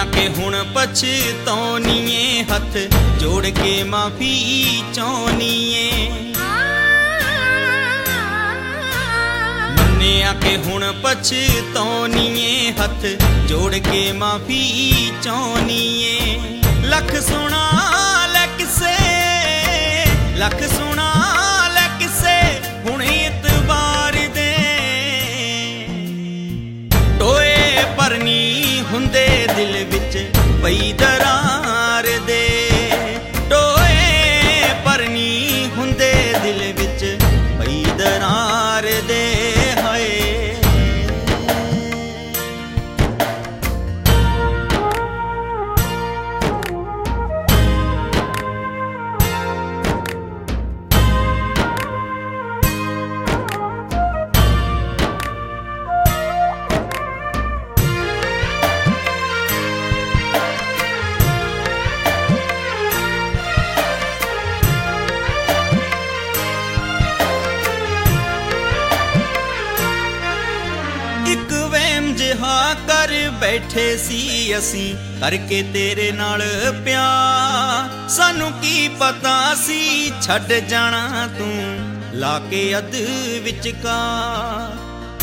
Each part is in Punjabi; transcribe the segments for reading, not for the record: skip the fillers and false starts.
ਮੰਨਿਆ ਕਿ ਹੁਣ ਪਛਤਾਉਣੀਏ, ਹੱਥ ਜੋੜ ਕੇ ਮਾਫੀ ਚਾਹੁੰਨੀਏ। ਮੰਨਿਆ ਕਿ ਹੁਣ ਪਛਤਾਉਣੀਏ, ਹੱਥ ਜੋੜ ਕੇ ਮਾਫੀ ਚਾਹੁੰਨੀਏ। ਲੱਖ ਸੋਨਾ ਲੈ ਕਿਸੇ, ਲੱਖ ਸੋਨਾ ਲੈ ਕਿਸੇ, ਹੁਣ ਇਤਬਾਰ ਦੇ ਟੋਏ ਭਰਨੀ ਹੁੰਦੇ ਦਿਲ ਵਿੱਚ ਪਈ ਦਰਾਰ ਦੇ। ਟੋਏ ਭਰਨੀ ਹੁੰਦੇ ਦਿਲ ਵਿੱਚ ਪਈ ਦਰਾਰ ਦੇ। ਇੱਕ ਵਹਿਮ ਜਿਹਾ ਕਰ ਬੈਠੇ ਸੀ ਅਸੀਂ, ਕਰਕੇ ਤੇਰੇ ਨਾਲ ਪਿਆਰ। ਸਾਨੂੰ ਕੀ ਪਤਾ ਸੀ ਛੱਡ ਜਾਣਾ ਤੂੰ ਲਾ ਕੇ ਅੱਧ ਵਿਚਕਾਰ।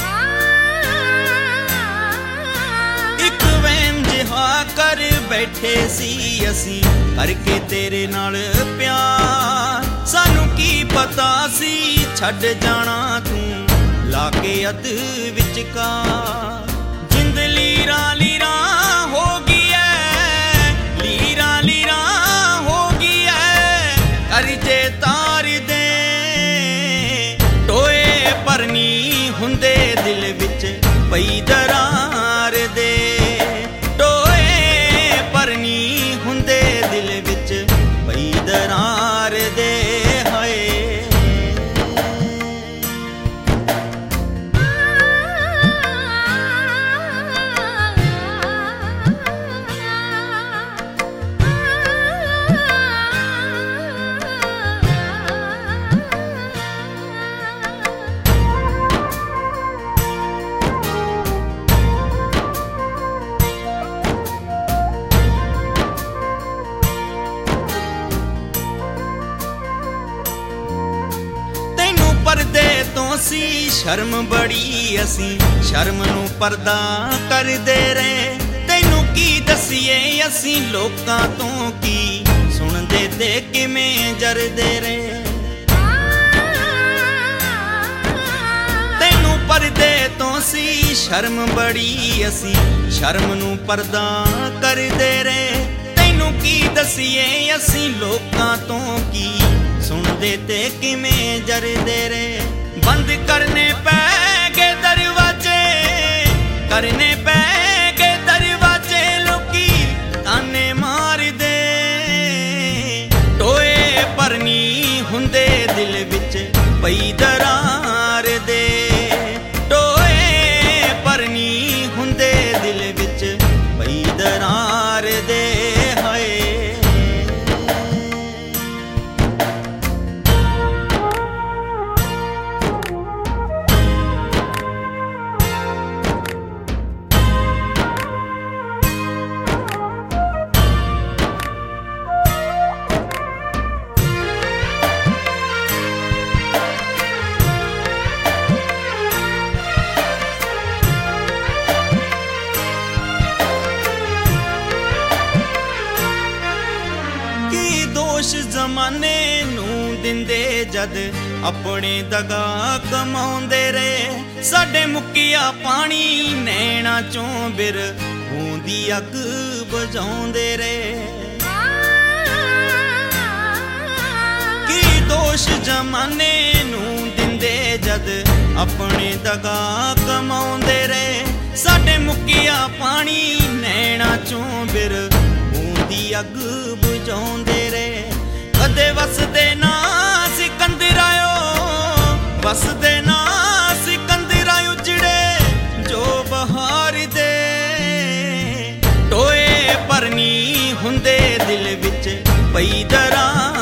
ਇੱਕ ਵਹਿਮ ਜਿਹਾ ਕਰ ਬੈਠੇ ਸੀ ਅਸੀਂ, ਕਰਕੇ ਤੇਰੇ ਨਾਲ ਪਿਆਰ। ਸਾਨੂੰ ਕੀ ਪਤਾ ਸੀ ਛੱਡ ਜਾਣਾ ਤੂੰ ਲਾ ਕੇ ਅੱਧ ਵਿਚਕਾਰ। ਜਿੰਦ ਲੀਰਾਂ ਲੀਰਾਂ ਹੋ ਗਈ ਐ, ਲੀਰਾਂ ਲੀਰਾਂ ਹੋ ਗਈ ਐ, ਕਰਜੇ ਤਾਰ ਦੇ ਟੋਏ ਭਰਨੀ ਹੁੰਦੇ ਦਿਲ ਵਿੱਚ ਪਈ ਦਰਾਰ ਦੇ। ਟੋਏ ਭਰਨੀ ਹੁੰਦੇ ਦਿਲ ਵਿੱਚ ਪਈ ਦਰਾਰ ਦੇ। ਪਰਦੇ ਤੋਂ ਸੀ ਸ਼ਰਮ ਬੜੀ, ਅਸੀਂ ਸ਼ਰਮ ਨੂੰ ਪਰਦਾ ਕਰਦੇ ਰਹੇ। ਤੈਨੂੰ ਕੀ ਦਸੀਏ ਅਸੀਂ ਲੋਕਾਂ ਤੋਂ, ਕੀ ਸੁਣਦੇ ਤੇ ਕਿਵੇਂ ਜਰਦੇ ਰਹੇ। ਤੈਨੂੰ ਪਰਦੇ ਤੋਂ ਸੀ ਸ਼ਰਮ ਬੜੀ, ਅਸੀਂ ਸ਼ਰਮ ਨੂੰ ਪਰਦਾ ਕਰਦੇ ਰਹੇ। ਤੈਨੂੰ ਕੀ ਦਸੀਏ ਅਸੀਂ ਲੋਕਾਂ ਤੋਂ, ਕੀ ਸੁਣਦੇ ਤੇ ਕਿਵੇਂ ਜਰਦੇ ਰਹੇ। ਬੰਦ ਕਰਨੇ ਪੈ ਗਏ ਦਰਵਾਜ਼ੇ, ਕਰਨੇ ਪੈ ਗਏ ਦਰਵਾਜ਼ੇ, ਲੋਕੀ ਤਾਨੇ ਮਾਰਦੇ। ਟੋਏ ਭਰਨੀ ਹੁੰਦੇ ਦਿਲ ਵਿੱਚ ਪਈ ਦਰਾਰ ਦੇ। ਟੋਏ ਭਰਨੀ ਹੁੰਦੇ ਦਿਲ ਵਿੱਚ ਪਈ ਦਰਾਰ ਦੇ। ਦੋਸ਼ ਜ਼ਮਾਨੇ ਨੂੰ ਦਿੰਦੇ ਜਦ ਆਪਣੇ ਦਗਾ ਕਮਾਉਂਦੇ ਰਹੇ। ਸਾਡੇ ਮੁੱਕਿਆ ਪਾਣੀ ਨੈਣਾ ਚੋਂ ਬਿਰ ਹੁੰਦੀ ਅੱਗ ਬੁਝਾਉਂਦੇ ਰਹੇ। ਕੀ ਦੋਸ਼ ਜ਼ਮਾਨੇ ਨੂੰ ਦਿੰਦੇ ਜਦ ਆਪਣੇ ਦਗਾ ਕਮਾਉਂਦੇ ਰਹੇ। ਸਾਡੇ ਮੁੱਕਿਆ ਪਾਣੀ ਨੈਣਾ ਚੋਂ ਬਿਰ ਹੁੰਦੀ ਅੱਗ ਬੁਝਾਉਂਦੇ ਰਹੇ। ਕਦੇ ਵਸਦੇ ਨਾ ਸਿਕੰਦਰਾਇਓ, ਵਸਦੇ ਨਾ ਸਿਕੰਦਰਾਇਓ ਜਿਹੜੇ ਜੋ ਬਹਾਰ ਦੇ। ਟੋਏ ਭਰਨੀ ਹੁੰਦੇ ਦਿਲ ਵਿੱਚ ਪਈ ਦਰਾਂ